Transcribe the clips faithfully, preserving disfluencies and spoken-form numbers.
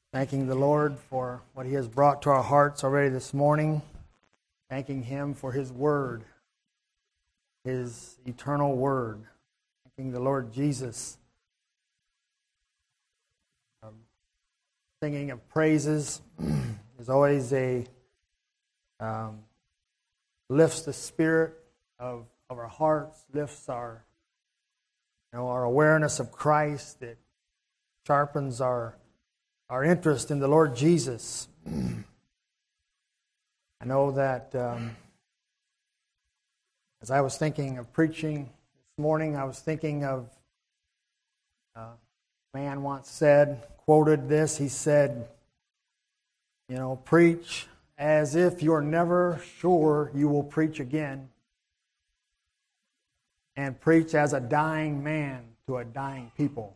Thanking the Lord for what He has brought to our hearts already this morning. Thanking Him for His Word, His eternal Word. Thanking the Lord Jesus. Um, singing of praises is always a um, lifts the spirit of, of our hearts, lifts our you know our awareness of Christ. It sharpens our our interest in the Lord Jesus. I know that um, as I was thinking of preaching this morning, I was thinking of uh, a man once said, quoted this, he said, you know, preach as if you're never sure you will preach again, and preach as a dying man to a dying people.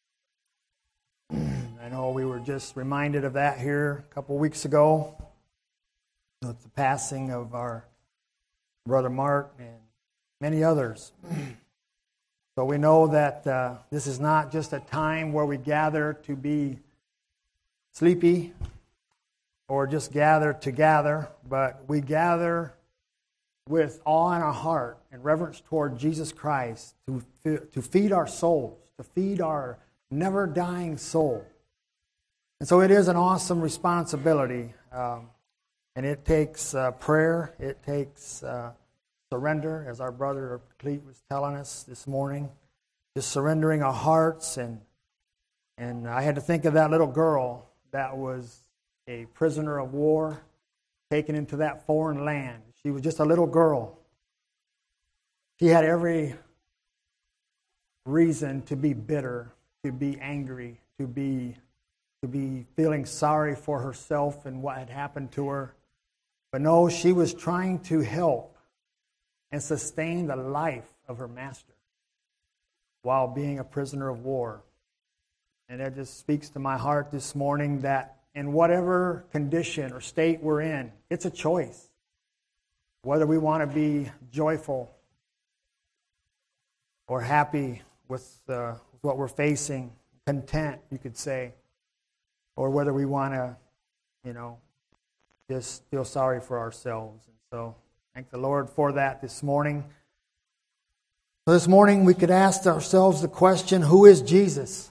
I know we were just reminded of that here a couple weeks ago with the passing of our brother Mark and many others. So we know that uh, this is not just a time where we gather to be sleepy or just gather to gather, but we gather with awe in our heart and reverence toward Jesus Christ to, to feed our souls, to feed our never-dying soul. And so it is an awesome responsibility, um, and it takes uh, prayer, it takes uh, surrender, as our brother Cleet was telling us this morning, just surrendering our hearts. And and I had to think of that little girl that was a prisoner of war, taken into that foreign land. She was just a little girl. She had every reason to be bitter, to be angry, to be to be feeling sorry for herself and what had happened to her. But no, she was trying to help and sustain the life of her master while being a prisoner of war. And that just speaks to my heart this morning that in whatever condition or state we're in, it's a choice. Whether we want to be joyful or happy with uh, what we're facing, content, you could say, or whether we want to, you know, just feel sorry for ourselves. And so, thank the Lord for that this morning. So this morning we could ask ourselves the question, who is Jesus?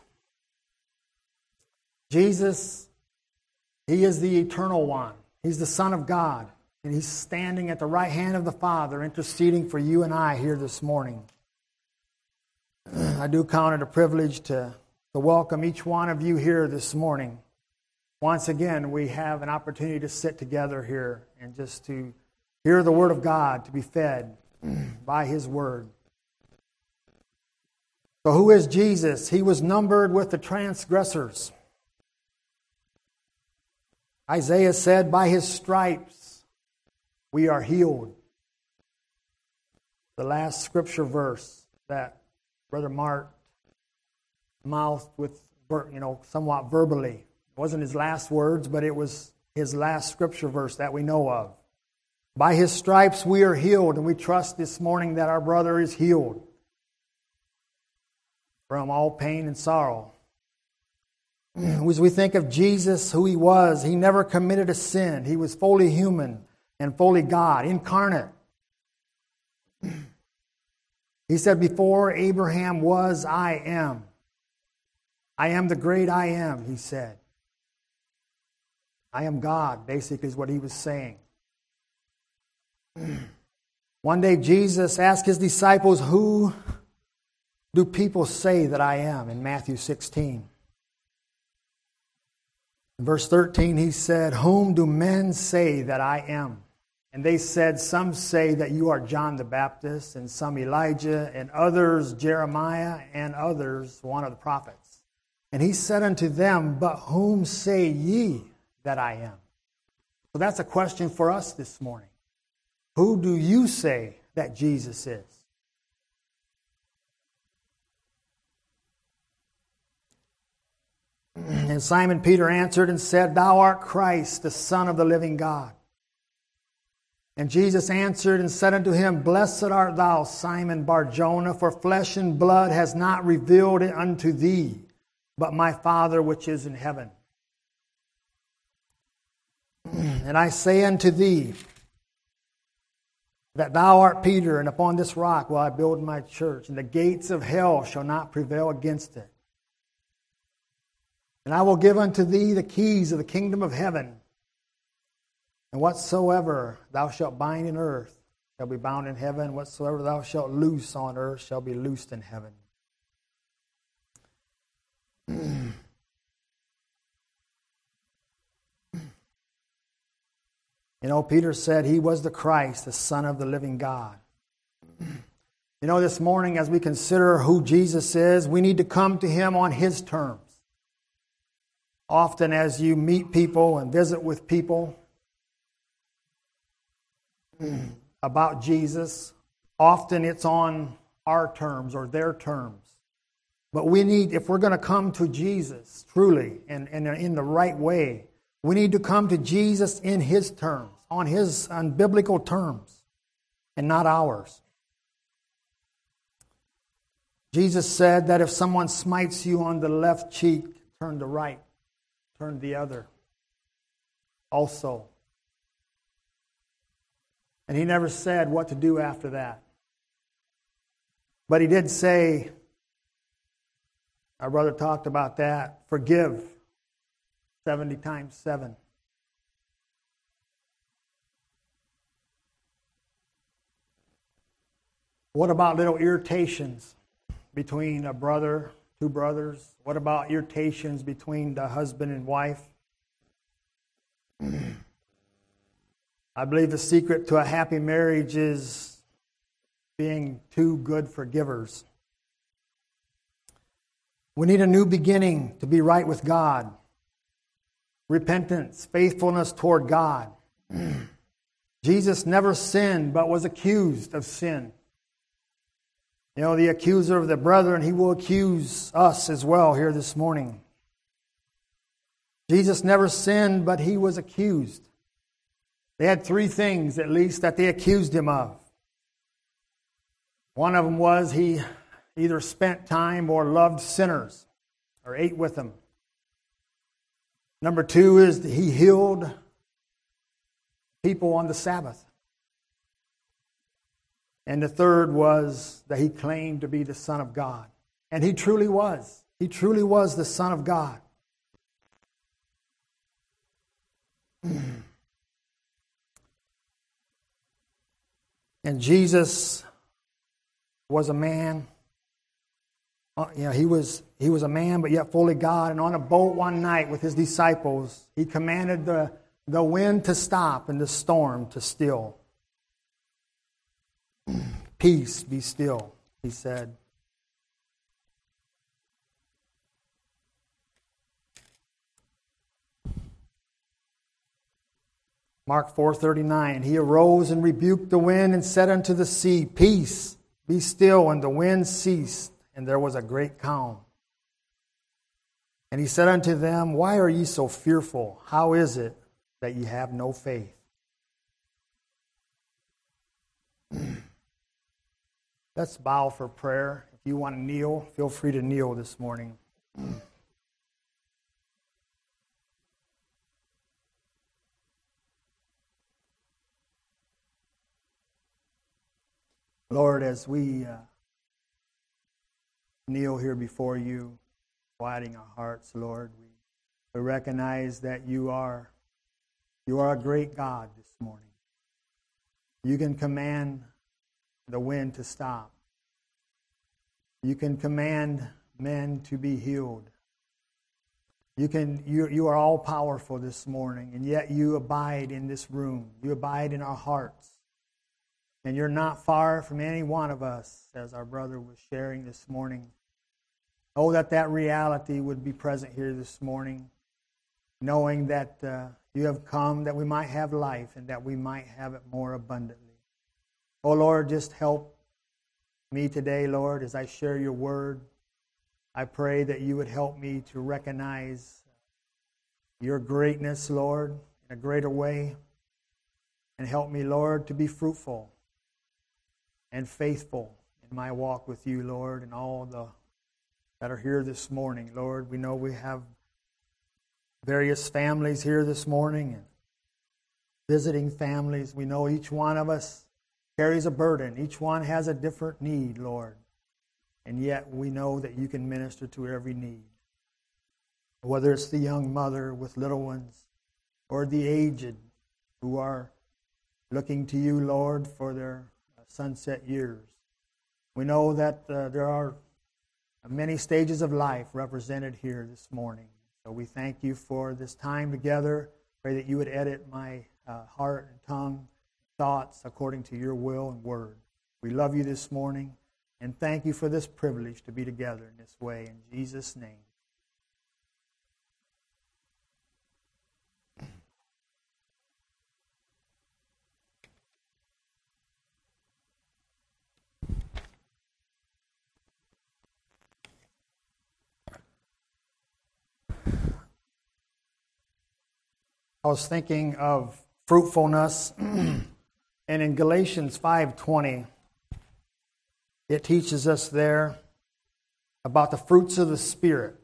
Jesus, He is the eternal one. He's the Son of God. And He's standing at the right hand of the Father, interceding for you and I here this morning. I do count it a privilege to, to welcome each one of you here this morning. Once again, we have an opportunity to sit together here and just to hear the Word of God, to be fed by His Word. So who is Jesus? He was numbered with the transgressors. Isaiah said, by His stripes we are healed. The last scripture verse that Brother Mark mouthed with, you know, somewhat verbally. It wasn't his last words, but it was his last scripture verse that we know of. By His stripes we are healed, and we trust this morning that our brother is healed from all pain and sorrow. As we think of Jesus, who He was, He never committed a sin. He was fully human and fully God, incarnate. He said, before Abraham was, I am. I am the great I am, He said. I am God, basically, is what He was saying. One day Jesus asked His disciples, who do people say that I am? In Matthew sixteen. In verse thirteen, He said, whom do men say that I am? And they said, some say that you are John the Baptist, and some Elijah, and others Jeremiah, and others one of the prophets. And He said unto them, but whom say ye that I am? So that's a question for us this morning. Who do you say that Jesus is? And Simon Peter answered and said, thou art Christ, the Son of the living God. And Jesus answered and said unto him, blessed art thou, Simon Bar-Jonah, for flesh and blood has not revealed it unto thee, but my Father which is in heaven. And I say unto thee, that thou art Peter, and upon this rock will I build my church, and the gates of hell shall not prevail against it. And I will give unto thee the keys of the kingdom of heaven. And whatsoever thou shalt bind in earth shall be bound in heaven. Whatsoever thou shalt loose on earth shall be loosed in heaven. You know, Peter said he was the Christ, the Son of the living God. You know, this morning as we consider who Jesus is, we need to come to Him on His terms. Often as you meet people and visit with people about Jesus, often it's on our terms or their terms. But we need, if we're going to come to Jesus truly and, and in the right way, we need to come to Jesus in His terms, on His on biblical terms, and not ours. Jesus said that if someone smites you on the left cheek, turn the right, turn the other also. And He never said what to do after that. But He did say, our brother talked about that, forgive seventy times seven. What about little irritations between a brother, two brothers? What about irritations between the husband and wife? I believe the secret to a happy marriage is being two good forgivers. We need a new beginning to be right with God. Repentance, faithfulness toward God. Jesus never sinned, but was accused of sin. You know, the accuser of the brethren, he will accuse us as well here this morning. Jesus never sinned, but He was accused. They had three things, at least, that they accused Him of. One of them was He either spent time or loved sinners or ate with them. Number two is that He healed people on the Sabbath. And the third was that He claimed to be the Son of God. And He truly was. He truly was the Son of God. And Jesus was a man. You know, he was he was a man, but yet fully God. And on a boat one night with His disciples, He commanded the, the wind to stop and the storm to still. Peace, be still, He said. Mark four thirty-nine, He arose and rebuked the wind and said unto the sea, Peace, be still, and the wind ceased, and there was a great calm. And He said unto them, Why are ye so fearful? How is it that ye have no faith? Let's bow for prayer. If you want to kneel, feel free to kneel this morning. Lord, as we uh, kneel here before You, quieting our hearts, Lord, we, we recognize that You are You are a great God this morning. You can command the wind to stop. You can command men to be healed. You can you you are all powerful this morning, and yet You abide in this room. You abide in our hearts. And You're not far from any one of us, as our brother was sharing this morning. Oh, that that reality would be present here this morning, knowing that uh, You have come that we might have life and that we might have it more abundantly. Oh, Lord, just help me today, Lord, as I share Your word. I pray that You would help me to recognize Your greatness, Lord, in a greater way. And help me, Lord, to be fruitful and faithful in my walk with You, Lord, and all the that are here this morning. Lord, we know we have various families here this morning, and visiting families. We know each one of us carries a burden. Each one has a different need, Lord. And yet we know that you can minister to every need. Whether it's the young mother with little ones or the aged who are looking to you, Lord, for their sunset years. We know that uh, there are many stages of life represented here this morning. So we thank you for this time together. Pray that you would edit my uh, heart and tongue, thoughts according to your will and word. We love you this morning and thank you for this privilege to be together in this way. In Jesus' name. I was thinking of fruitfulness, and in Galatians five twenty, it teaches us there about the fruits of the Spirit.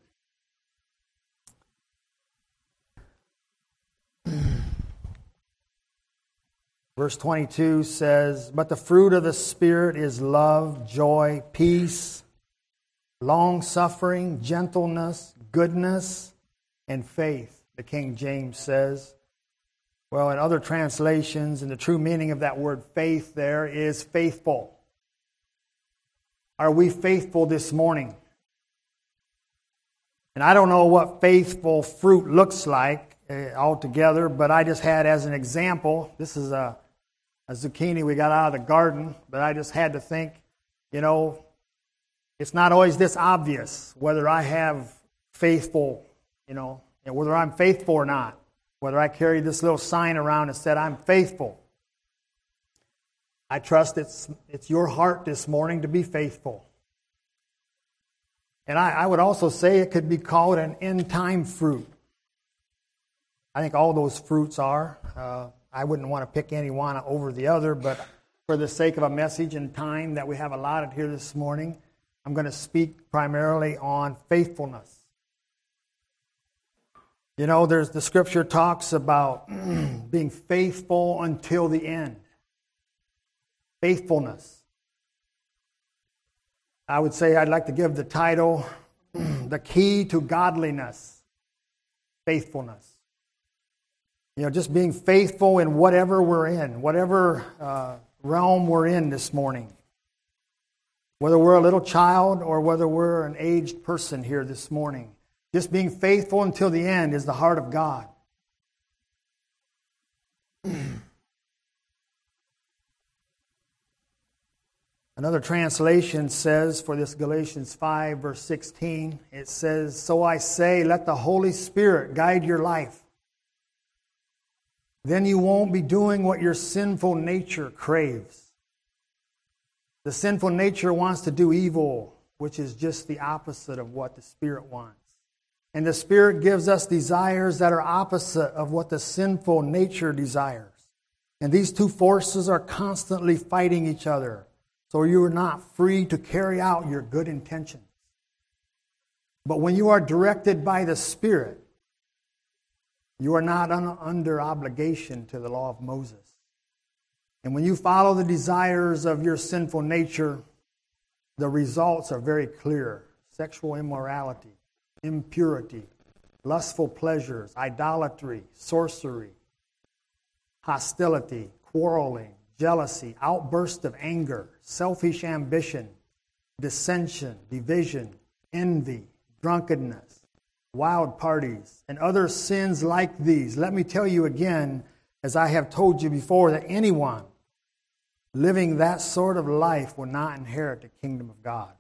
Verse twenty-two says, "But the fruit of the Spirit is love, joy, peace, long-suffering, gentleness, goodness, and faith." The King James says. Well, in other translations, and the true meaning of that word faith there is faithful. Are we faithful this morning? And I don't know what faithful fruit looks like uh, altogether, but I just had as an example, this is a, a zucchini we got out of the garden, but I just had to think, you know, it's not always this obvious whether I have faithful, you know, and whether I'm faithful or not, whether I carry this little sign around that said I'm faithful. I trust it's it's your heart this morning to be faithful. And I, I would also say it could be called an end-time fruit. I think all those fruits are. Uh, I wouldn't want to pick any one over the other, but for the sake of a message and time that we have allotted here this morning, I'm going to speak primarily on faithfulness. You know, there's the scripture talks about being faithful until the end. Faithfulness. I would say I'd like to give the title, The Key to Godliness. Faithfulness. You know, just being faithful in whatever we're in, whatever uh, realm we're in this morning. Whether we're a little child or whether we're an aged person here this morning. Just being faithful until the end is the heart of God. Another translation says, for this Galatians five, verse sixteen, it says, "So I say, let the Holy Spirit guide your life. Then you won't be doing what your sinful nature craves." The sinful nature wants to do evil, which is just the opposite of what the Spirit wants. And the Spirit gives us desires that are opposite of what the sinful nature desires. And these two forces are constantly fighting each other. So you are not free to carry out your good intentions. But when you are directed by the Spirit, you are not un- under obligation to the law of Moses. And when you follow the desires of your sinful nature, the results are very clear. Sexual immorality, impurity, lustful pleasures, idolatry, sorcery, hostility, quarreling, jealousy, outburst of anger, selfish ambition, dissension, division, envy, drunkenness, wild parties, and other sins like these. Let me tell you again, as I have told you before, that anyone living that sort of life will not inherit the kingdom of God.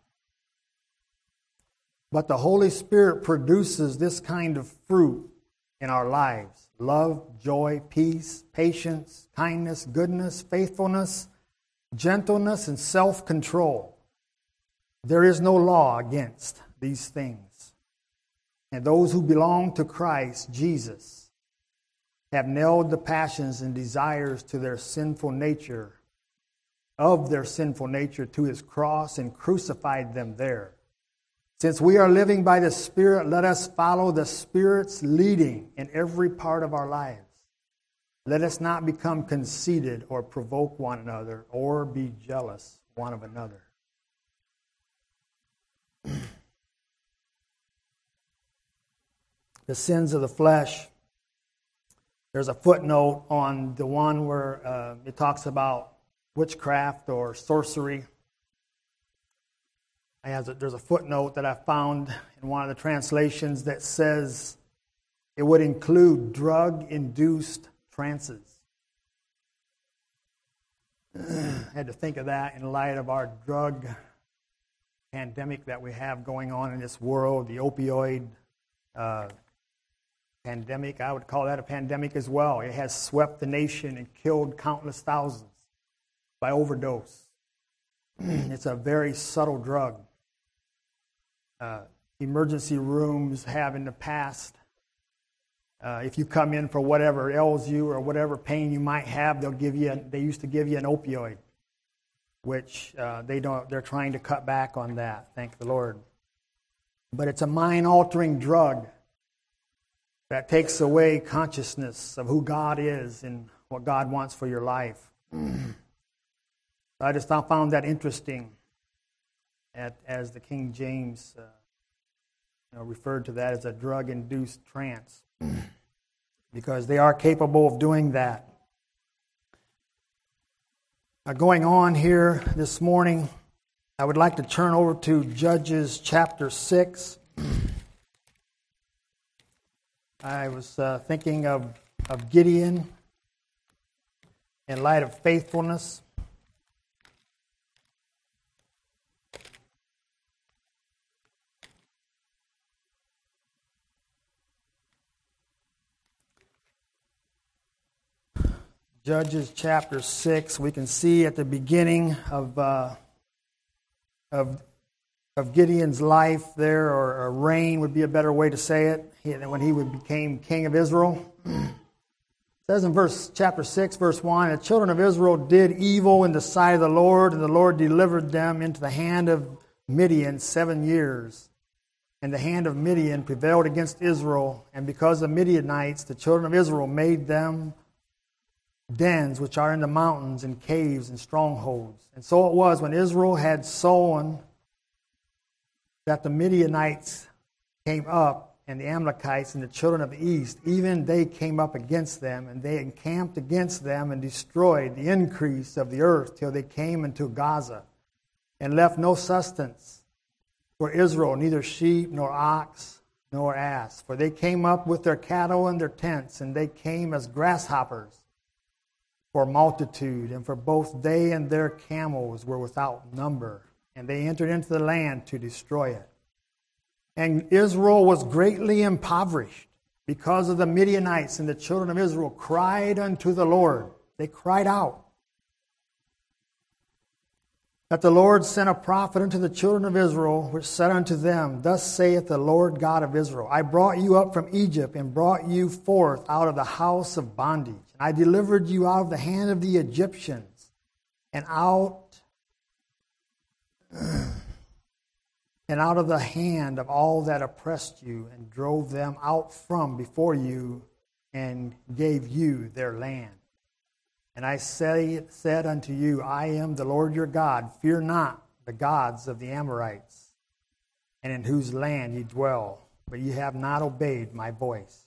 But the Holy Spirit produces this kind of fruit in our lives. Love, joy, peace, patience, kindness, goodness, faithfulness, gentleness, and self-control. There is no law against these things. And those who belong to Christ Jesus have nailed the passions and desires to their sinful nature, of their sinful nature to His cross and crucified them there. Since we are living by the Spirit, let us follow the Spirit's leading in every part of our lives. Let us not become conceited or provoke one another or be jealous one of another. The sins of the flesh. There's a footnote on the one where uh, it talks about witchcraft or sorcery. I has a, there's a footnote that I found in one of the translations that says it would include drug-induced trances. I had to think of that in light of our drug pandemic that we have going on in this world, the opioid uh, pandemic. I would call that a pandemic as well. It has swept the nation and killed countless thousands by overdose. It's a very subtle drug. Uh, emergency rooms have in the past, uh, if you come in for whatever ails you or whatever pain you might have, they'll give you. A, they used to give you an opioid, which uh, they don't. They're trying to cut back on that. Thank the Lord. But it's a mind-altering drug that takes away consciousness of who God is and what God wants for your life. I just found that interesting, at, as the King James uh, you know, referred to that as a drug-induced trance, because they are capable of doing that. Uh, going on here this morning, I would like to turn over to Judges chapter six. I was uh, thinking of, of Gideon in light of faithfulness. Judges chapter six, we can see at the beginning of uh, of of Gideon's life there, or, or reign would be a better way to say it, he, when he became king of Israel. It says in verse chapter six, verse one, the children of Israel did evil in the sight of the Lord, and the Lord delivered them into the hand of Midian seven years. And the hand of Midian prevailed against Israel, and because of Midianites, the children of Israel made them dens which are in the mountains and caves and strongholds. And so it was when Israel had sown that the Midianites came up, and the Amalekites and the children of the east, even they came up against them, and they encamped against them and destroyed the increase of the earth till they came into Gaza, and left no sustenance for Israel, neither sheep nor ox nor ass. For they came up with their cattle and their tents, and they came as grasshoppers for multitude, and for both they and their camels were without number. And they entered into the land to destroy it. And Israel was greatly impoverished because of the Midianites, and the children of Israel cried unto the Lord. They cried out. That the Lord sent a prophet unto the children of Israel, which said unto them, Thus saith the Lord God of Israel, I brought you up from Egypt, and brought you forth out of the house of bondage. I delivered you out of the hand of the Egyptians, and out and out of the hand of all that oppressed you, and drove them out from before you, and gave you their land. And I say, said unto you, I am the Lord your God. Fear not the gods of the Amorites, and in whose land ye dwell, but ye have not obeyed my voice.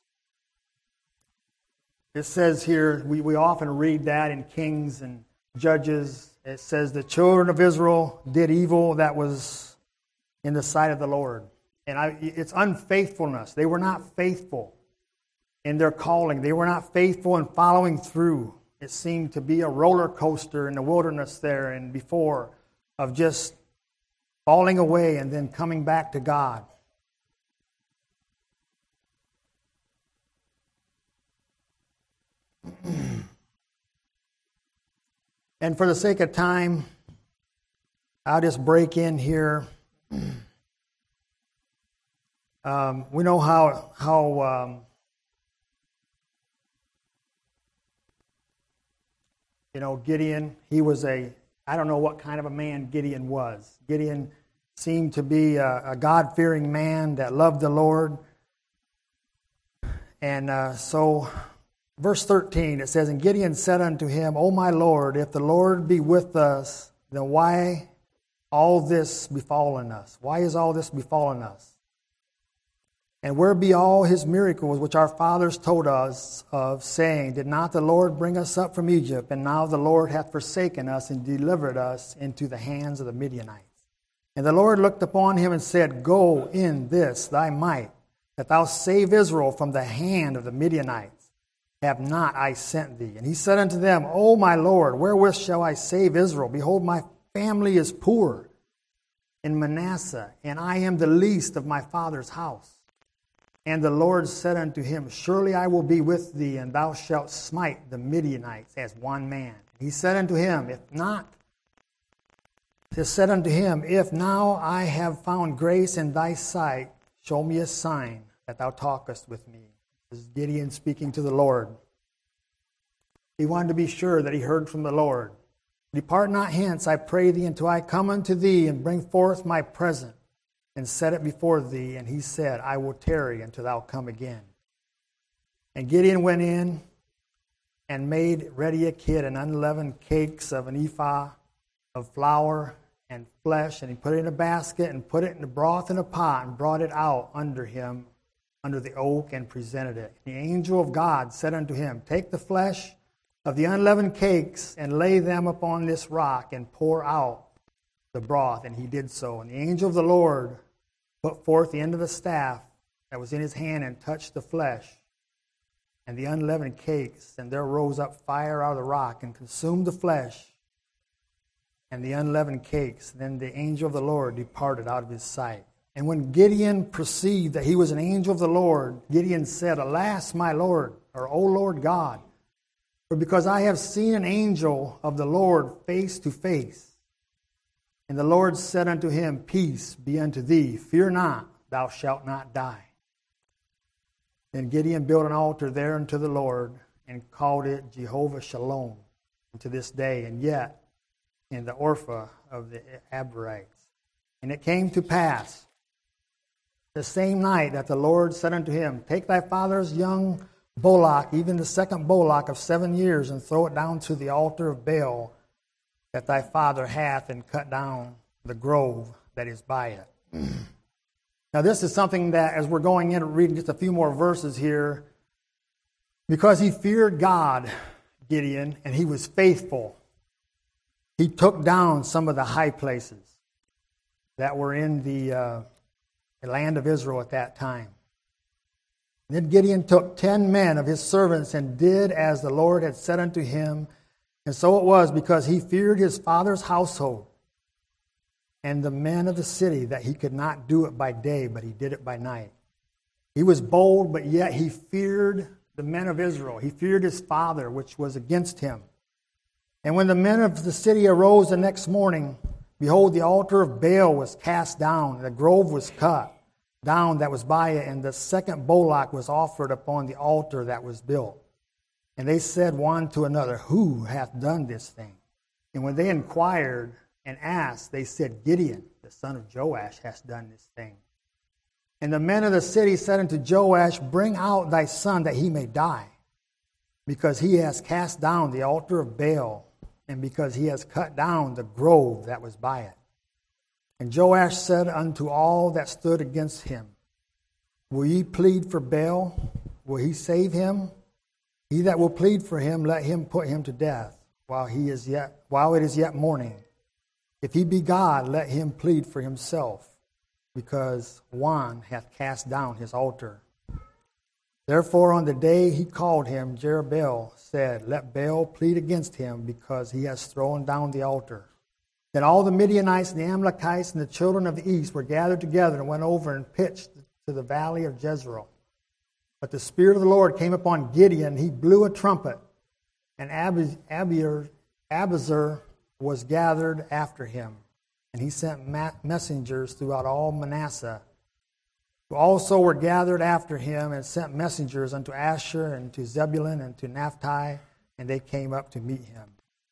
It says here, we, we often read that in Kings and Judges. It says the children of Israel did evil that was in the sight of the Lord. And I, it's unfaithfulness. They were not faithful in their calling. They were not faithful in following through. It seemed to be a roller coaster in the wilderness there and before, of just falling away and then coming back to God. And for the sake of time, I'll just break in here. Um, we know how how um, you know Gideon. He was a I don't know what kind of a man Gideon was. Gideon seemed to be a, a God-fearing man that loved the Lord, and uh, so verse thirteen, it says, And Gideon said unto him, O my Lord, if the Lord be with us, then why all this befallen us? Why is all this befallen us? And where be all his miracles which our fathers told us of, saying, Did not the Lord bring us up from Egypt? And now the Lord hath forsaken us and delivered us into the hands of the Midianites. And the Lord looked upon him and said, Go in this thy might, that thou save Israel from the hand of the Midianites. Have not I sent thee? And he said unto them, O my Lord, wherewith shall I save Israel? Behold, my family is poor in Manasseh, and I am the least of my father's house. And the Lord said unto him, Surely I will be with thee, and thou shalt smite the Midianites as one man. He said unto him, If not, he said unto him, If now I have found grace in thy sight, show me a sign that thou talkest with me. This is Gideon speaking to the Lord. He wanted to be sure that he heard from the Lord. Depart not hence, I pray thee, until I come unto thee and bring forth my present, and set it before thee. And he said, I will tarry until thou come again. And Gideon went in and made ready a kid and unleavened cakes of an ephah of flour and flesh, and he put it in a basket and put it in the broth in a pot and brought it out under him, under the oak, and presented it. The angel of God said unto him, Take the flesh of the unleavened cakes and lay them upon this rock and pour out the broth. And he did so. And the angel of the Lord put forth the end of the staff that was in his hand and touched the flesh and the unleavened cakes, and there rose up fire out of the rock and consumed the flesh and the unleavened cakes. Then the angel of the Lord departed out of his sight. And when Gideon perceived that he was an angel of the Lord, Gideon said, Alas, my Lord, or O Lord God, for because I have seen an angel of the Lord face to face. And the Lord said unto him, Peace be unto thee, fear not, thou shalt not die. Then Gideon built an altar there unto the Lord, and called it Jehovah Shalom unto this day, and yet in the Orpha of the Abarites. And it came to pass the same night that the Lord said unto him, Take thy father's young bullock, even the second bullock of seven years, and throw it down to the altar of Baal that thy father hath, and cut down the grove that is by it. Now this is something that, as we're going in and reading just a few more verses here, because he feared God, Gideon, and he was faithful, he took down some of the high places that were in the, uh, the land of Israel at that time. Then Gideon took ten men of his servants and did as the Lord had said unto him. And so it was, because he feared his father's household and the men of the city, that he could not do it by day, but he did it by night. He was bold, but yet he feared the men of Israel. He feared his father, which was against him. And when the men of the city arose the next morning, behold, the altar of Baal was cast down, the grove was cut down that was by it, and the second bullock was offered upon the altar that was built. And they said one to another, Who hath done this thing? And when they inquired and asked, they said, Gideon, the son of Joash, hath done this thing. And the men of the city said unto Joash, Bring out thy son, that he may die, because he has cast down the altar of Baal, and because he has cut down the grove that was by it. And Joash said unto all that stood against him, Will ye plead for Baal? Will he save him? He that will plead for him, let him put him to death while he is yet while it is yet morning. If he be God, let him plead for himself, because one hath cast down his altar. Therefore on the day he called him, Jerubbaal said, Let Baal plead against him, because he has thrown down the altar. Then all the Midianites and the Amalekites and the children of the east were gathered together and went over and pitched to the valley of Jezreel. But the Spirit of the Lord came upon Gideon. He blew a trumpet, and Abiezer was gathered after him. And he sent messengers throughout all Manasseh, who also were gathered after him, and sent messengers unto Asher and to Zebulun and to Naphtali, and they came up to meet him.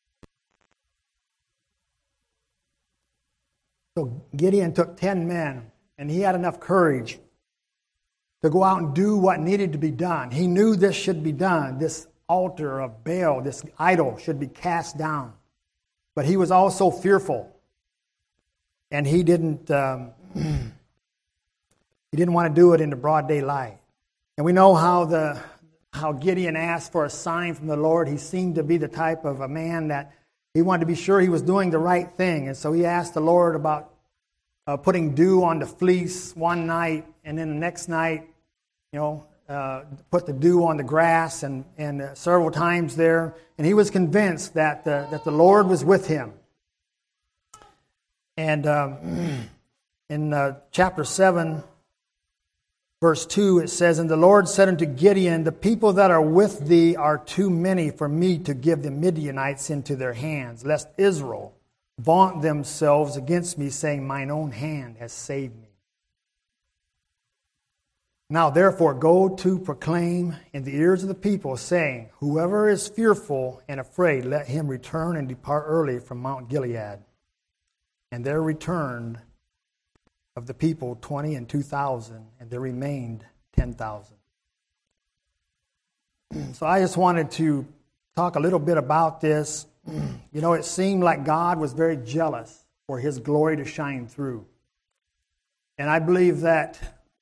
So Gideon took ten men, and he had enough courage to go out and do what needed to be done. He knew this should be done. This altar of Baal, this idol, should be cast down. But he was also fearful. And he didn't um, he didn't want to do it in the broad daylight. And we know how the how Gideon asked for a sign from the Lord. He seemed to be the type of a man that he wanted to be sure he was doing the right thing. And so he asked the Lord about uh, putting dew on the fleece one night, and then the next night, you know, uh, put the dew on the grass, and, and uh, several times there. And he was convinced that the, that the Lord was with him. And um, in uh, chapter seven, verse two, it says, "And the Lord said unto Gideon, the people that are with thee are too many for me to give the Midianites into their hands, lest Israel vaunt themselves against me, saying, mine own hand has saved me. Now therefore go to proclaim in the ears of the people, saying, whoever is fearful and afraid, let him return and depart early from Mount Gilead. And there returned of the people twenty and two thousand, and there remained ten thousand. So I just wanted to talk a little bit about this. You know, it seemed like God was very jealous for His glory to shine through. And I believe that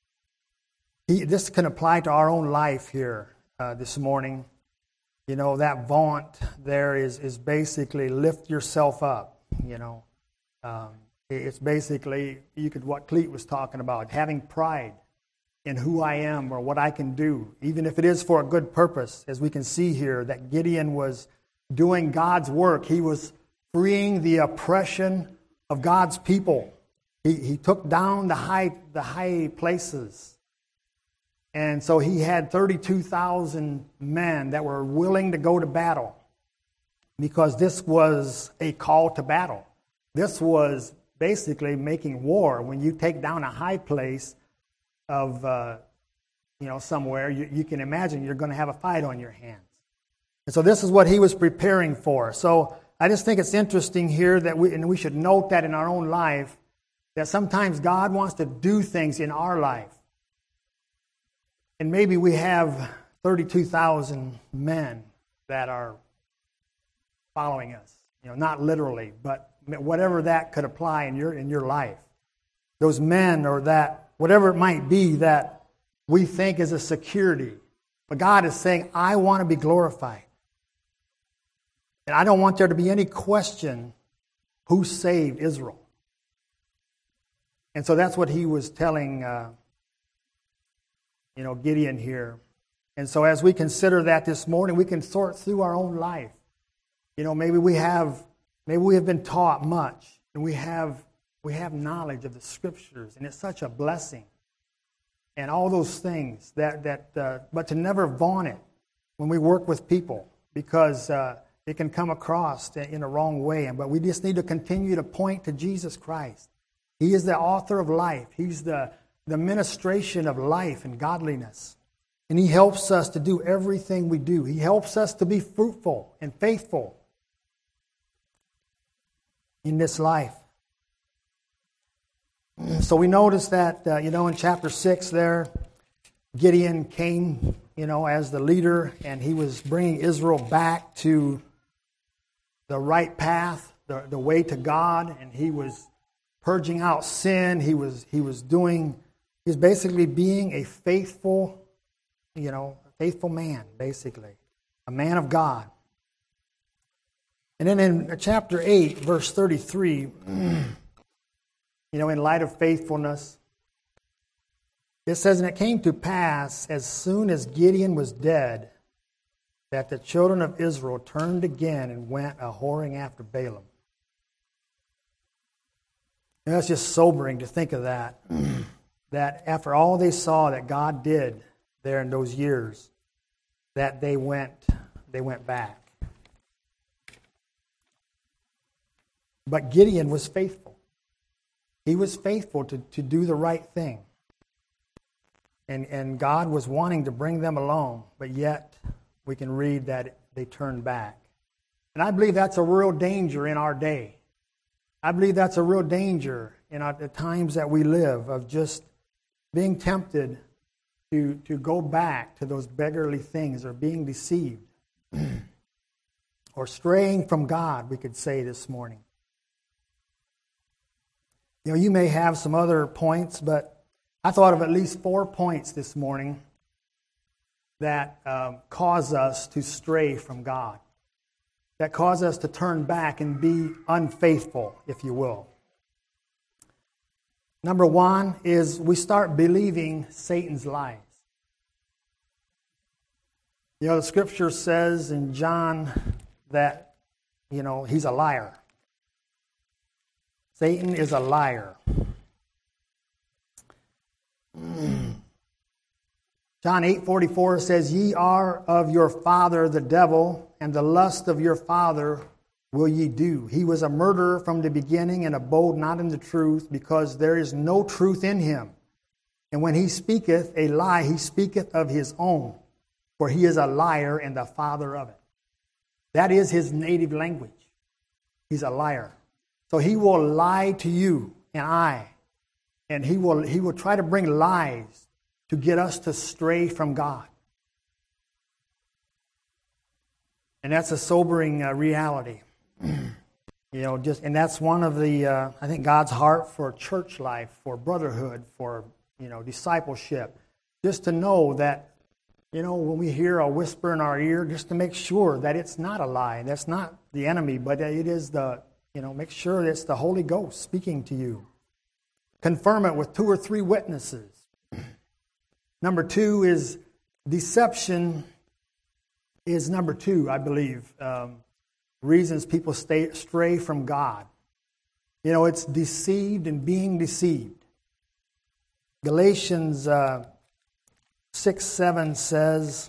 he, this can apply to our own life here uh, this morning. You know, that vaunt there is, is basically lift yourself up, you know. Um, it's basically, you could, what Cleet was talking about, having pride in who I am or what I can do, even if it is for a good purpose, as we can see here, that Gideon was doing God's work. He was freeing the oppression of God's people. He, he took down the high, the high places. And so he had thirty-two thousand men that were willing to go to battle, because this was a call to battle. This was basically making war. When you take down a high place of, uh, you know, somewhere, you, you can imagine you're going to have a fight on your hands. And so this is what he was preparing for. So I just think it's interesting here that we, and we should note that in our own life, that sometimes God wants to do things in our life. And maybe we have thirty-two thousand men that are following us. You know, not literally, but whatever that could apply in your in your life. Those men, or that, whatever it might be that we think is a security. But God is saying, I want to be glorified. And I don't want there to be any question who saved Israel. And so that's what he was telling uh, you know, Gideon here. And so as we consider that this morning, we can sort through our own life. You know, maybe we have maybe we have been taught much, and we have we have knowledge of the Scriptures, and it's such a blessing. And all those things that that uh, but to never vaunt it when we work with people, because uh, it can come across in a wrong way. But we just need to continue to point to Jesus Christ. He is the author of life. He's the the ministration of life and godliness. And He helps us to do everything we do. He helps us to be fruitful and faithful in this life. So we notice that, uh, you know, in chapter six there, Gideon came, you know, as the leader, and he was bringing Israel back to the right path, the, the way to God, and he was purging out sin. He was he was doing, he was basically being a faithful, you know, faithful man, basically, a man of God. And then in chapter eight, verse thirty-three, you know, in light of faithfulness, it says, and it came to pass, as soon as Gideon was dead, that the children of Israel turned again and went a-whoring after Balaam. And that's just sobering to think of that. That after all they saw that God did there in those years, that they went, they went back. But Gideon was faithful. He was faithful to, to do the right thing. And, and God was wanting to bring them along, but yet we can read that they turned back. And I believe that's a real danger in our day. I believe that's a real danger in our, the times that we live, of just being tempted to, to go back to those beggarly things, or being deceived or straying from God, we could say this morning. You know, you may have some other points, but I thought of at least four points this morning that um, cause us to stray from God, that cause us to turn back and be unfaithful, if you will. Number one is we start believing Satan's lies. You know, the scripture says in John that, you know, he's a liar. Satan is a liar. John eight forty-four says, "Ye are of your father the devil, and the lust of your father will ye do. He was a murderer from the beginning, and abode not in the truth, because there is no truth in him. And when he speaketh a lie, he speaketh of his own, for he is a liar and the father of it." That is his native language. He's a liar. So he will lie to you and I, and he will he will try to bring lies to get us to stray from God. And that's a sobering uh, reality. You know, just and that's one of the uh, I think God's heart for church life, for brotherhood, for you know discipleship, just to know that you know when we hear a whisper in our ear, just to make sure that it's not a lie, that's not the enemy, but it is the you know make sure it's the Holy Ghost speaking to you. Confirm it with two or three witnesses. Number two is deception. Is number two, I believe. Um, reasons people stay, stray from God. You know, it's deceived and being deceived. Galatians uh, six seven says,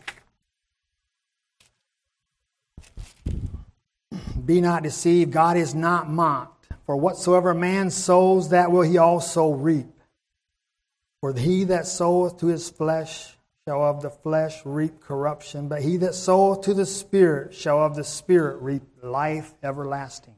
"Be not deceived, God is not mocked. For whatsoever man sows, that will he also reap. For he that soweth to his flesh shall of the flesh reap corruption, but he that soweth to the Spirit shall of the Spirit reap life everlasting."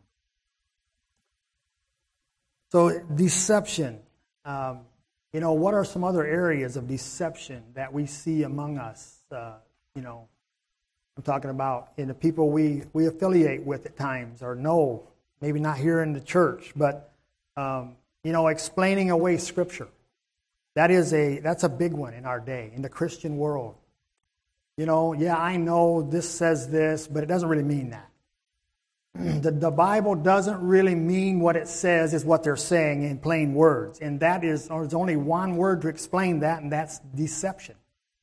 So deception. Um, you know, what are some other areas of deception that we see among us? Uh, you know, I'm talking about in the people we, we affiliate with at times or know, maybe not here in the church, but, um, you know, explaining away Scripture. That is a that's a big one in our day, in the Christian world. You know, yeah, I know this says this, but it doesn't really mean that. The, the Bible doesn't really mean what it says is what they're saying in plain words. And that is, there's only one word to explain that, and that's deception.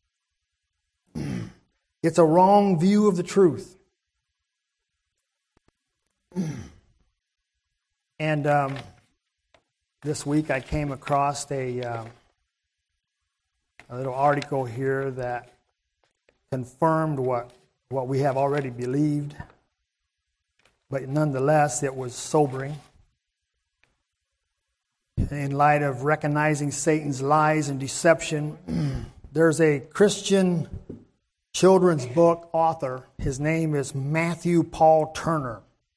It's a wrong view of the truth. And um, this week I came across a... Uh, A little article here that confirmed what, what we have already believed, but nonetheless it was sobering. In light of recognizing Satan's lies and deception, there's a Christian children's book author. His name is Matthew Paul Turner.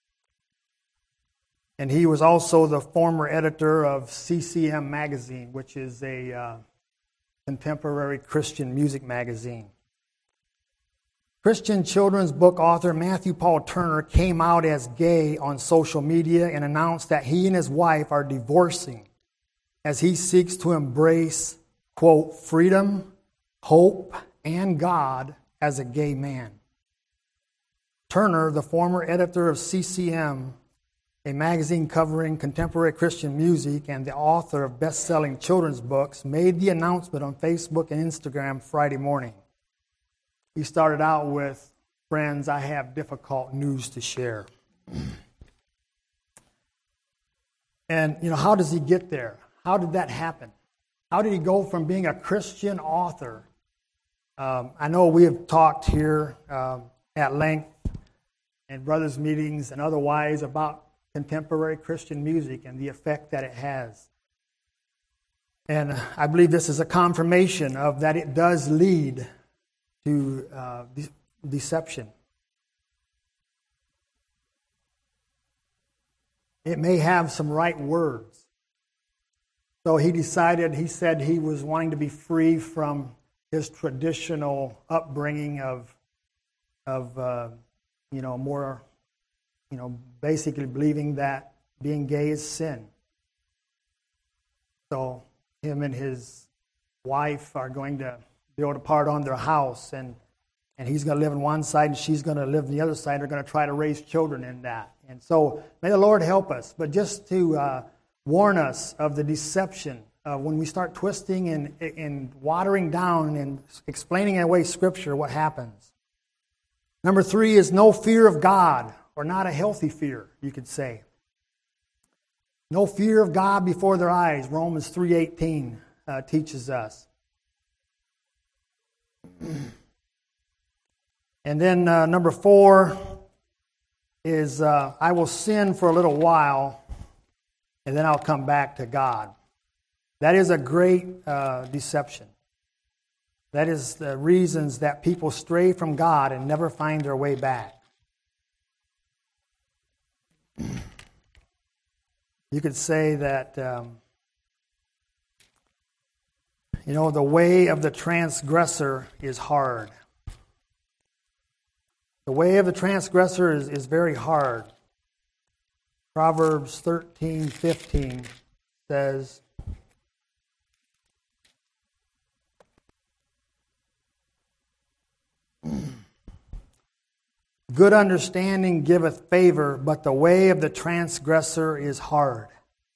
And he was also the former editor of C C M Magazine, which is a... Uh, contemporary Christian music magazine. Christian children's book author Matthew Paul Turner came out as gay on social media and announced that he and his wife are divorcing as he seeks to embrace, quote, freedom, hope, and God as a gay man. Turner, the former editor of C C M, a magazine covering contemporary Christian music, and the author of best-selling children's books, made the announcement on Facebook and Instagram Friday morning. He started out with, "Friends, I have difficult news to share." And, you know, how does he get there? How did that happen? How did he go from being a Christian author? Um, I know we have talked here um, at length in brothers' meetings and otherwise about contemporary Christian music and the effect that it has. And I believe this is a confirmation of that it does lead to uh, de- deception. It may have some right words. So he decided, he said he was wanting to be free from his traditional upbringing of, of uh, you know, more you know, basically believing that being gay is sin. So him and his wife are going to build a part on their house, and, and he's going to live on one side and she's going to live on the other side. They're going to try to raise children in that. And so may the Lord help us. But just to uh, warn us of the deception uh, when we start twisting and, and watering down and explaining away Scripture, what happens. Number three is no fear of God, or not a healthy fear, you could say. No fear of God before their eyes, Romans three eighteen uh, teaches us. And then uh, number four is uh, I will sin for a little while, and then I'll come back to God. That is a great uh, deception. That is the reasons that people stray from God and never find their way back. You could say that, um, you know, the way of the transgressor is hard. The way of the transgressor is, is very hard. Proverbs thirteen fifteen says, good understanding giveth favor, but the way of the transgressor is hard.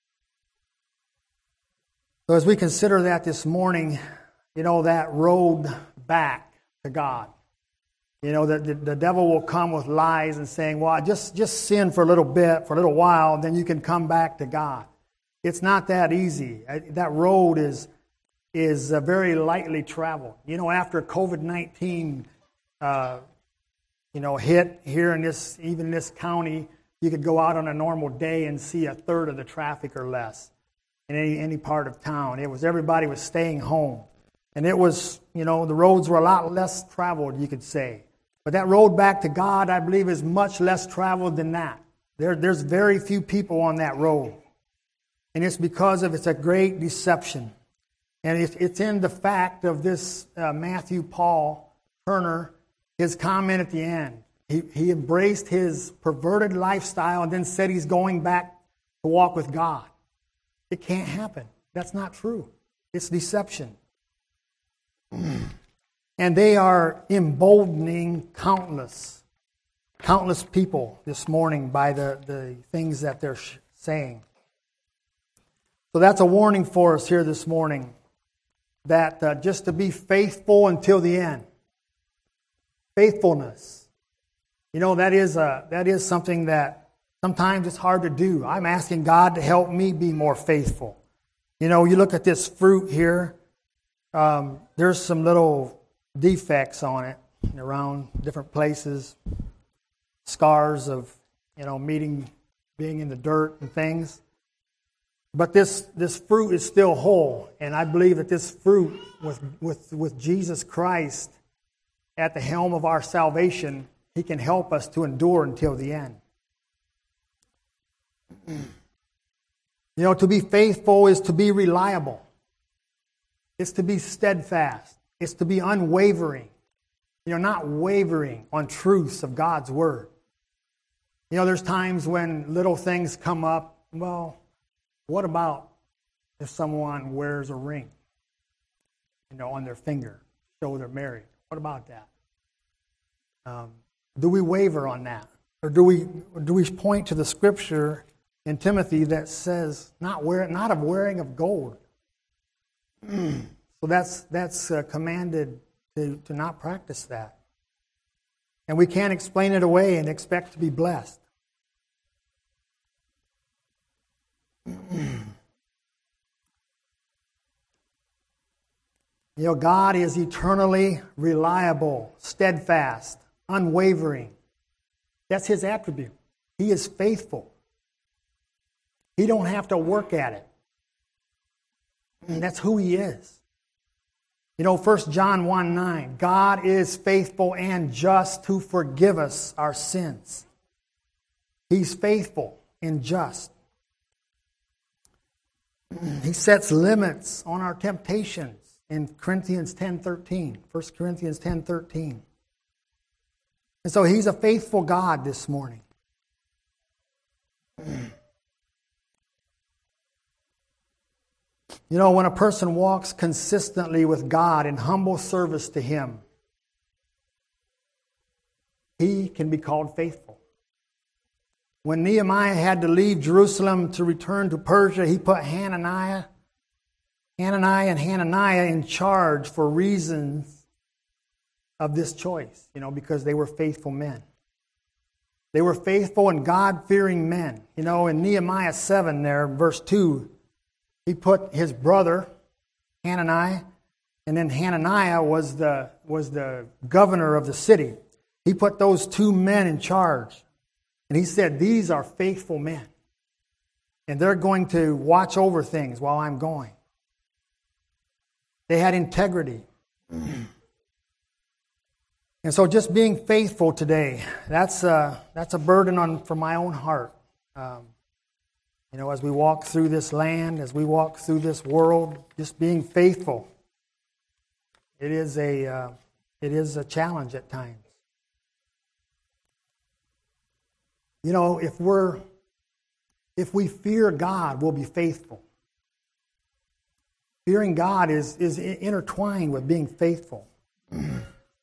So as we consider that this morning, you know, that road back to God. You know, the, the, the devil will come with lies and saying, well, just, just sin for a little bit, for a little while, then you can come back to God. It's not that easy. That road is, is uh, very lightly traveled. You know, after covid nineteen uh, you know, hit here in this, even in this county, you could go out on a normal day and see a third of the traffic or less in any, any part of town. It was, everybody was staying home. And it was, you know, the roads were a lot less traveled, you could say. But that road back to God, I believe, is much less traveled than that. There, there's very few people on that road. And it's because of, it's a great deception. And it's, it's in the fact of this uh, Matthew Paul Turner, his comment at the end. He, he embraced his perverted lifestyle and then said he's going back to walk with God. It can't happen. That's not true. It's deception. And they are emboldening countless, countless people this morning by the, the things that they're saying. So that's a warning for us here this morning, that uh, just to be faithful until the end. Faithfulness. You know, that is a, that is something that sometimes it's hard to do. I'm asking God to help me be more faithful. You know, you look at this fruit here, um, there's some little defects on it around different places, scars of, you know, meeting, being in the dirt and things. But this, this fruit is still whole, and I believe that this fruit with, with, with Jesus Christ at the helm of our salvation, He can help us to endure until the end. You know, to be faithful is to be reliable. It's to be steadfast. It's to be unwavering. You know, not wavering on truths of God's Word. You know, there's times when little things come up. Well, what about if someone wears a ring, you know, on their finger, show they're married? What about that? Um, do we waver on that? Or do we do we point to the Scripture in Timothy that says not wear not of wearing of gold? So that's that's uh, commanded to, to not practice that. And we can't explain it away and expect to be blessed. You know, God is eternally reliable, steadfast, unwavering. That's His attribute. He is faithful. He don't have to work at it. And that's who He is. You know, First John one nine, God is faithful and just to forgive us our sins. He's faithful and just. He sets limits on our temptations in Corinthians ten thirteen, First Corinthians ten thirteen. And so He's a faithful God this morning. You know, when a person walks consistently with God in humble service to Him, he can be called faithful. When Nehemiah had to leave Jerusalem to return to Persia, he put Hananiah, Hananiah and Hananiah in charge for reasons of this choice, you know, because they were faithful men. They were faithful and God-fearing men. You know, in Nehemiah seven there, verse two, he put his brother, Hananiah, and then Hananiah was the, was the governor of the city. He put those two men in charge. And he said, these are faithful men. And they're going to watch over things while I'm going. They had integrity. And so just being faithful today, that's a, that's a burden on for my own heart. Um, you know, as we walk through this land, as we walk through this world, just being faithful. It is a, uh, it is a challenge at times. You know, if we're, if we fear God, we'll be faithful. Fearing God is, is intertwined with being faithful. And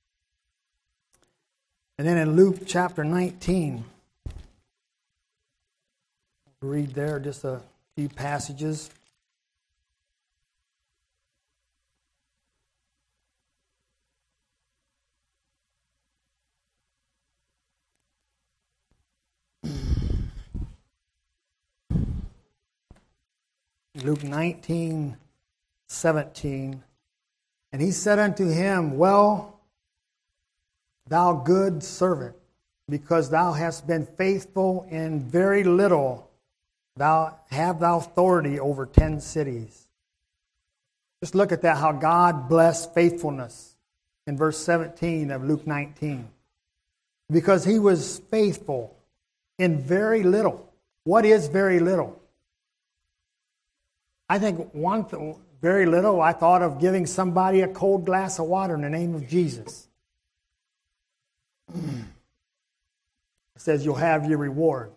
then in Luke chapter nineteen, read there just a few passages. Luke nineteen, seventeen. And he said unto him, well, thou good servant, because thou hast been faithful in very little, thou have thou authority over ten cities. Just look at that, how God blessed faithfulness in verse seventeen of Luke nineteen. Because he was faithful in very little. What is very little? I think one th- very little, I thought of giving somebody a cold glass of water in the name of Jesus. It says you'll have your reward.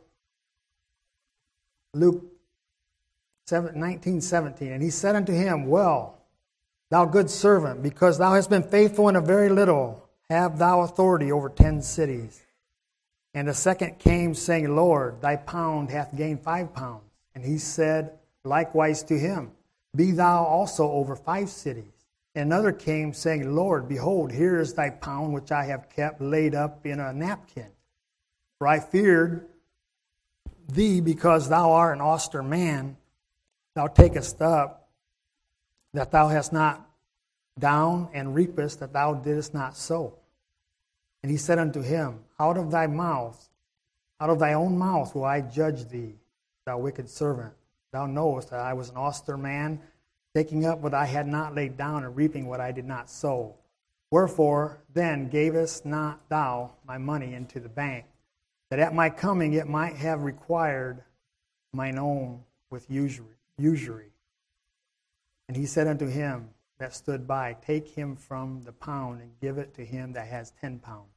Luke nineteen seventeen. And he said unto him, well, thou good servant, because thou hast been faithful in a very little, have thou authority over ten cities. And the second came, saying, Lord, thy pound hath gained five pounds. And he said likewise to him, be thou also over five cities. And another came, saying, Lord, behold, here is thy pound which I have kept laid up in a napkin. For I feared thee, because thou art an austere man, thou takest up that thou hast not down, and reapest that thou didst not sow. And he said unto him, out of thy mouth, out of thy own mouth will I judge thee, thou wicked servant. Thou knowest that I was an austere man, taking up what I had not laid down, and reaping what I did not sow. Wherefore then gavest not thou my money into the bank, that at my coming it might have required mine own with usury. usury. And he said unto him that stood by, take him from the pound, and give it to him that has ten pounds.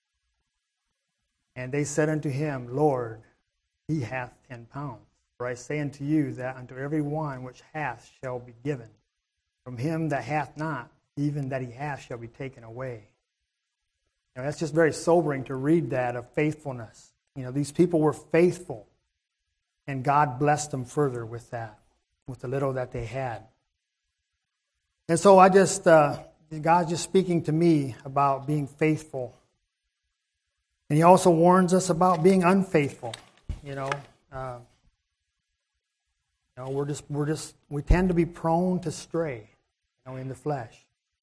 And they said unto him, Lord, he hath ten pounds. For I say unto you that unto every one which hath shall be given. From him that hath not, even that he hath shall be taken away. Now, that's just very sobering to read that of faithfulness. You know, these people were faithful, and God blessed them further with that, with the little that they had. And so I just, uh, God's just speaking to me about being faithful. And he also warns us about being unfaithful. You know, uh, you know, we're just, we're just, we tend to be prone to stray, you know, in the flesh.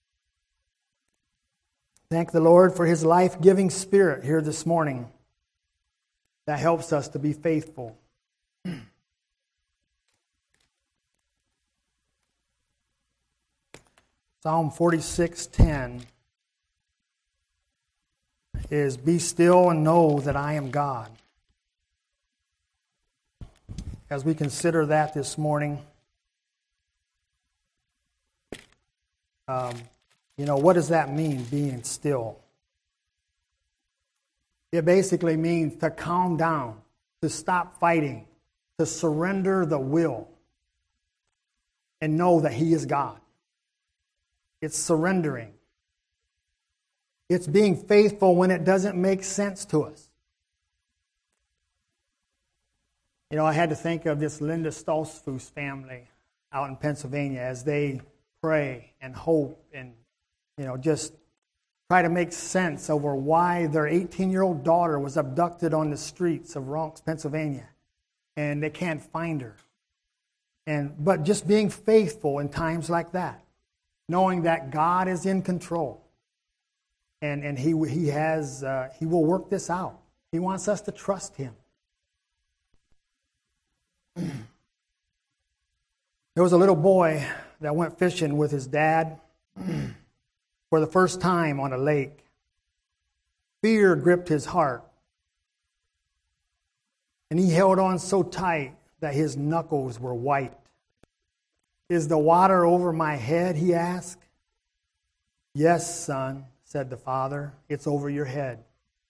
Thank the Lord for His life-giving Spirit here this morning that helps us to be faithful. Psalm forty-six ten is, be still and know that I am God. As we consider that this morning, um, you know, what does that mean, being still? It basically means to calm down, to stop fighting, to surrender the will. and know that He is God. It's surrendering. It's being faithful when it doesn't make sense to us. You know, I had to think of this Linda Stoltzfus family out in Pennsylvania as they pray and hope and, you know, just try to make sense over why their eighteen-year-old daughter was abducted on the streets of Ronks, Pennsylvania, and they can't find her. And but just being faithful in times like that, knowing that God is in control, and and He He has uh, He will work this out. He wants us to trust Him. There was a little boy that went fishing with his dad for the first time on a lake. Fear gripped his heart, and he held on so tight that his knuckles were white. "Is the water over my head?" he asked. "Yes, son," said the father, "it's over your head."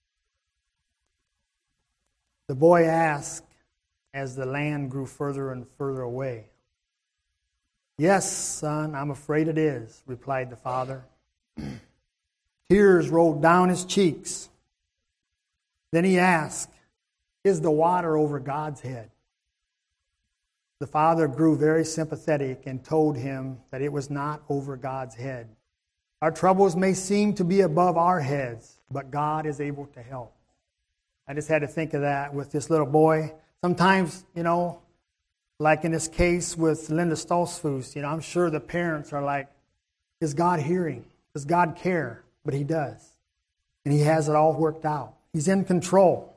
The boy asked as the land grew further and further away. "Yes, son, I'm afraid it is," replied the father. Tears rolled down his cheeks. Then he asked, "Is the water over God's head?" The father grew very sympathetic and told him that it was not over God's head. Our troubles may seem to be above our heads, but God is able to help. I just had to think of that with this little boy. Sometimes, you know, like in this case with Linda Stoltzfus, you know, I'm sure the parents are like, is God hearing? Does God care? But He does. And He has it all worked out. He's in control.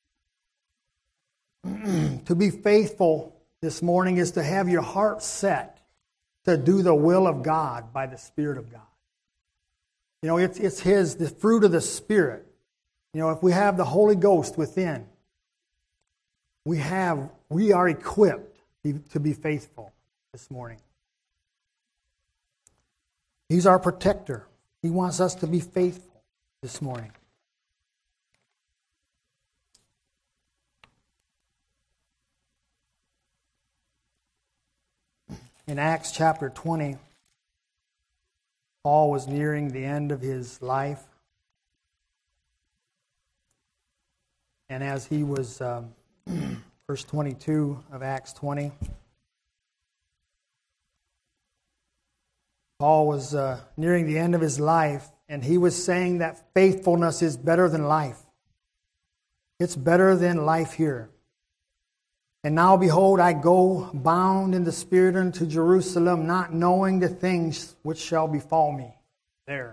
To be faithful this morning is to have your heart set to do the will of God by the Spirit of God. You know, it's, it's His, the fruit of the Spirit. You know, if we have the Holy Ghost within, we have, we are equipped to be faithful this morning. He's our protector. He wants us to be faithful this morning. In Acts chapter twenty, Paul was nearing the end of his life. And as he was, um, verse twenty-two of Acts twenty, Paul was uh, nearing the end of his life, and he was saying that faithfulness is better than life. It's better than life here. "And now, behold, I go bound in the Spirit unto Jerusalem, not knowing the things which shall befall me there,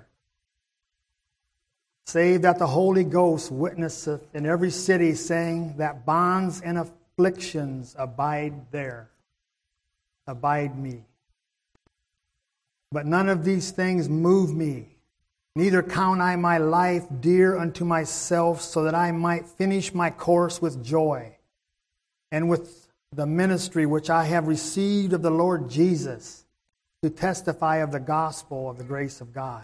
save that the Holy Ghost witnesseth in every city, saying that bonds and afflictions abide there, abide me. But none of these things move me, neither count I my life dear unto myself, so that I might finish my course with joy, and with the ministry which I have received of the Lord Jesus, to testify of the gospel of the grace of God."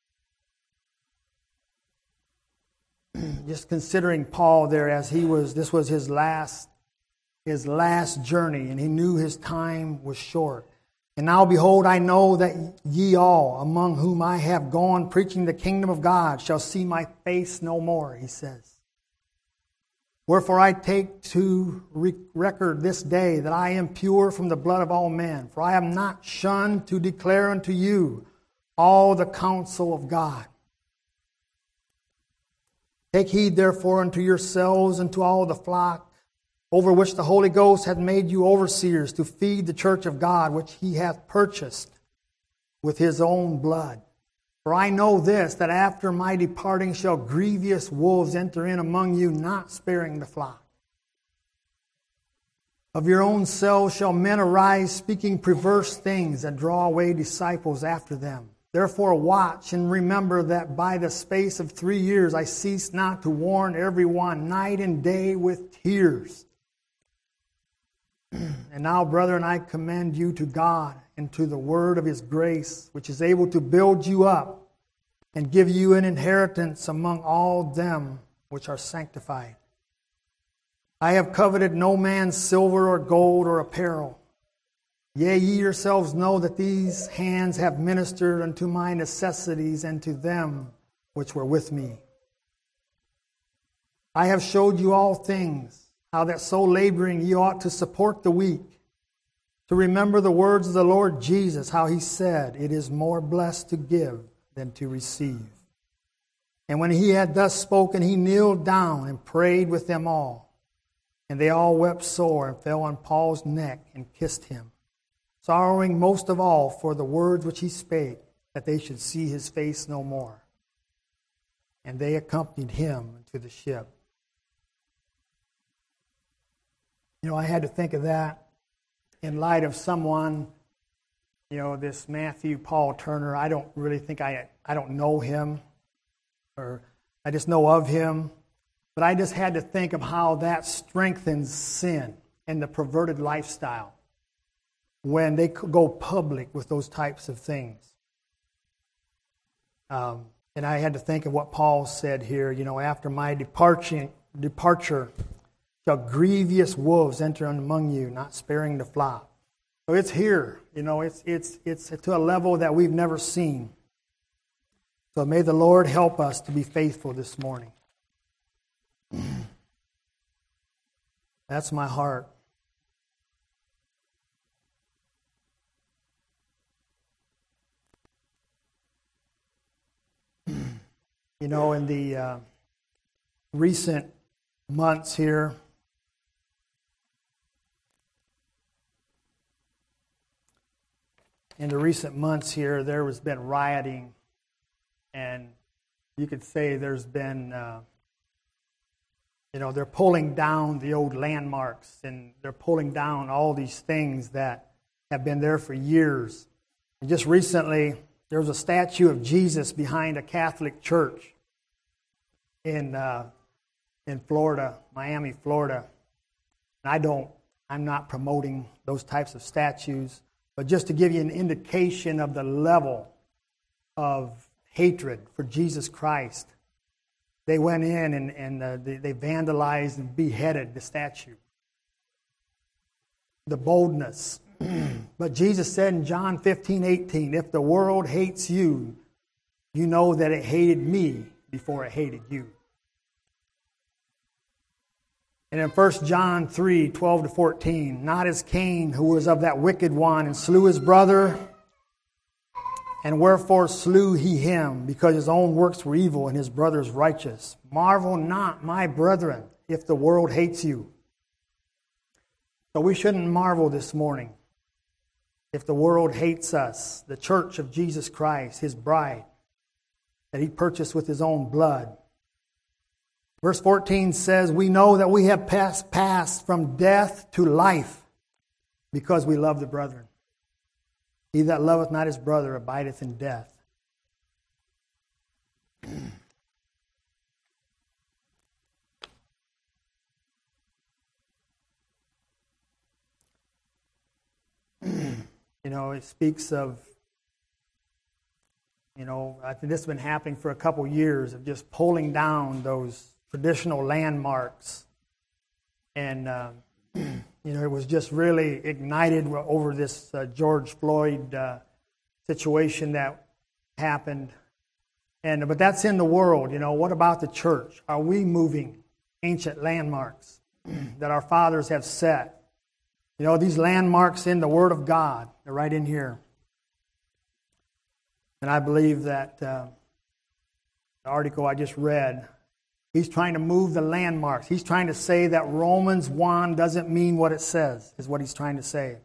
Just considering Paul there, as he was, this was his last, his last journey, and he knew his time was short. "And now, behold, I know that ye all, among whom I have gone preaching the kingdom of God, shall see my face no more," he says. "Wherefore I take to record this day that I am pure from the blood of all men. For I am not shunned to declare unto you all the counsel of God. Take heed therefore unto yourselves and to all the flock, over which the Holy Ghost hath made you overseers, to feed the church of God, which He hath purchased with His own blood. For I know this, that after my departing shall grievous wolves enter in among you, not sparing the flock. Of your own selves shall men arise, speaking perverse things, and draw away disciples after them. Therefore watch and remember that by the space of three years I cease not to warn every one night and day with tears. And now, brethren, I commend you to God and to the word of His grace, which is able to build you up and give you an inheritance among all them which are sanctified. I have coveted no man's silver or gold or apparel. Yea, ye yourselves know that these hands have ministered unto my necessities and to them which were with me. I have showed you all things, how that so laboring ye ought to support the weak, to remember the words of the Lord Jesus, how he said, it is more blessed to give than to receive. And when he had thus spoken, he kneeled down and prayed with them all. And they all wept sore and fell on Paul's neck and kissed him, sorrowing most of all for the words which he spake, that they should see his face no more. And they accompanied him to the ship. You know, I had to think of that in light of someone, you know, this Matthew Paul Turner. I don't really think I, I don't know him, or I just know of him. But I just had to think of how that strengthens sin and the perverted lifestyle when they go public with those types of things. Um, and I had to think of what Paul said here, you know, after my departure, departure shall grievous wolves enter among you, not sparing the flock. So it's here, you know, it's it's it's to a level that we've never seen. So may the Lord help us to be faithful this morning. That's my heart. You know, in the uh, recent months here, in the recent months here, there has been rioting, and you could say there's been, uh, you know, they're pulling down the old landmarks, and they're pulling down all these things that have been there for years. And just recently, there was a statue of Jesus behind a Catholic church in uh, in Florida, Miami, Florida. And I don't, I'm not promoting those types of statues, but just to give you an indication of the level of hatred for Jesus Christ, they went in and, and uh, they, they vandalized and beheaded the statue. The boldness. But Jesus said in John fifteen eighteen, if the world hates you, you know that it hated me before it hated you. And in First John three twelve to fourteen, not as Cain, who was of that wicked one, and slew his brother. And wherefore slew he him? Because his own works were evil and his brother's righteous. Marvel not, my brethren, if the world hates you. So we shouldn't marvel this morning if the world hates us, the church of Jesus Christ, his bride, that he purchased with his own blood. Verse fourteen says, we know that we have passed, passed from death to life because we love the brethren. He that loveth not his brother abideth in death. You know, it speaks of, you know, I think this has been happening for a couple years, of just pulling down those traditional landmarks. And, uh, you know, it was just really ignited over this uh, George Floyd uh, situation that happened. And but that's in the world, you know. What about the church? Are we moving ancient landmarks that our fathers have set? You know, these landmarks in the Word of God, they're right in here. And I believe that uh, the article I just read, he's trying to move the landmarks. He's trying to say that Romans one doesn't mean what it says, is what he's trying to say.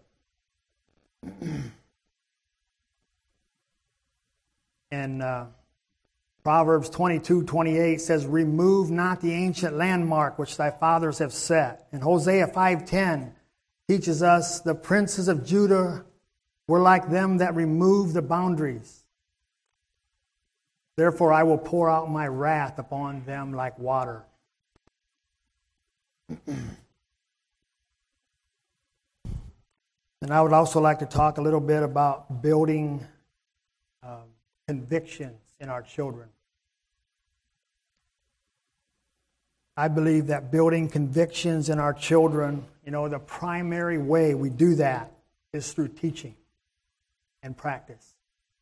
And uh, Proverbs twenty-two twenty-eight says, remove not the ancient landmark which thy fathers have set. And Hosea five ten teaches us, the princes of Judah were like them that remove the boundaries. Therefore I will pour out my wrath upon them like water. And I would also like to talk a little bit about building um, convictions in our children. I believe that building convictions in our children, you know, the primary way we do that is through teaching and practice.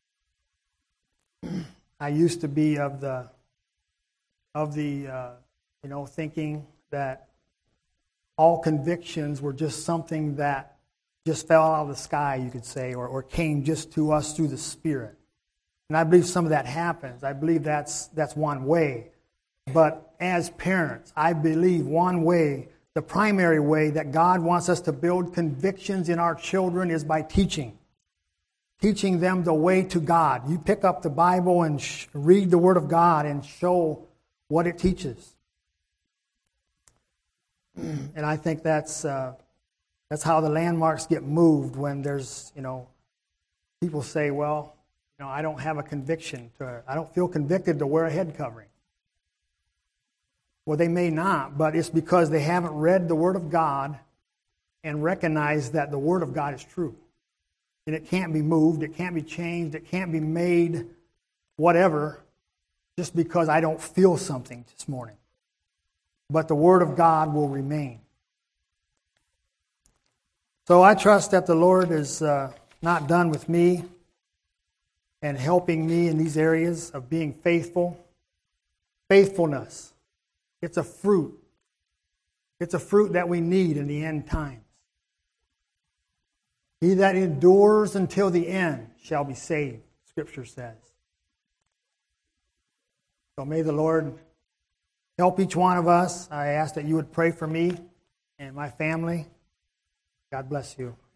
I used to be of the of the uh, you know thinking that all convictions were just something that just fell out of the sky, you could say, or, or came just to us through the Spirit. And I believe some of that happens. I believe that's that's one way. But as parents, I believe one way, the primary way that God wants us to build convictions in our children is by teaching. Teaching them the way to God. You pick up the Bible and sh- read the Word of God and show what it teaches. And I think that's uh, that's how the landmarks get moved when there's, you know, people say, well, you know, I don't have a conviction. To, I don't feel convicted to wear a head covering. Well, they may not, but it's because they haven't read the Word of God and recognized that the Word of God is true. And it can't be moved, it can't be changed, it can't be made whatever just because I don't feel something this morning. But the Word of God will remain. So I trust that the Lord is uh, not done with me and helping me in these areas of being faithful. Faithfulness. It's a fruit. It's a fruit that we need in the end times. He that endures until the end shall be saved, Scripture says. So may the Lord help each one of us. I ask that you would pray for me and my family. God bless you.